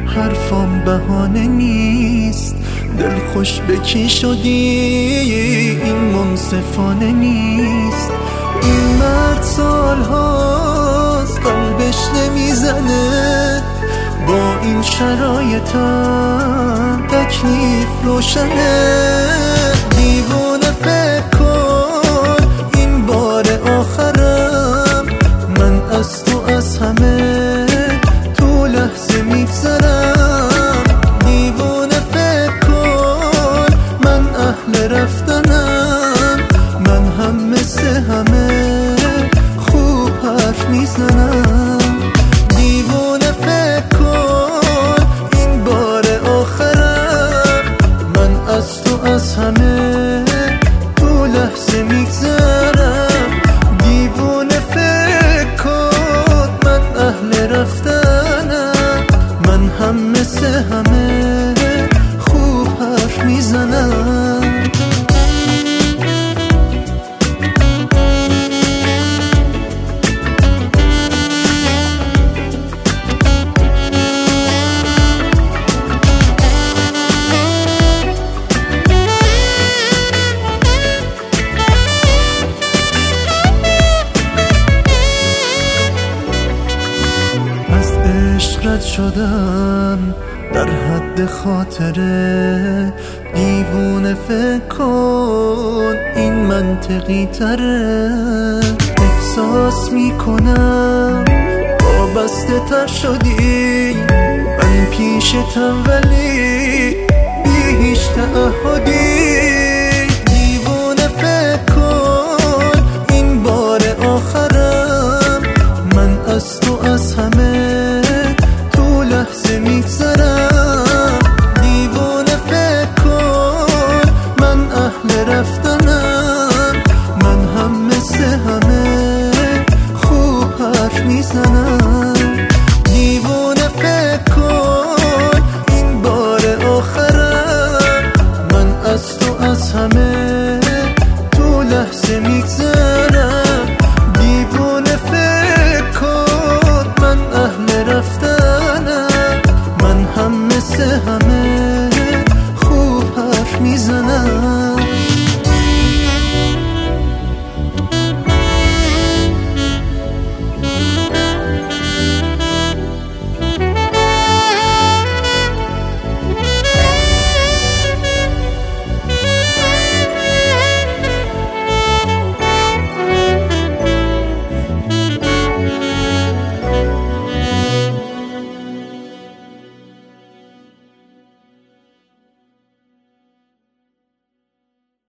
حرفام بهانه نیست، دل خوش به کی شدی این منصفانه نیست. این مرد سال هاست قلبش نمیزنه، با این شرایطم تکلیف روشنه. دیوونه فکر کن این بار آخرم، من از تو از همه تو لحظه میگذرم. دیوونه فکر کن من اهل رفتنم، من هم مثل همه خوب حرف میزنم. دیوونه فکر کن این بار آخرم، من از تو از همه تو لحظه میگذرم. دیوونه فکر کن من اهل رفتنم، من هم مثل همه خوب حرف میزنم. رد شدم در حد خاطره، دیوونه فکر کن این منطقی تره. احساس میکنم وابسته تر شدی، من پیشتم ولی بی هیچ تعهدی. دیوونه فکر کن این بار آخرم، من از تو از همه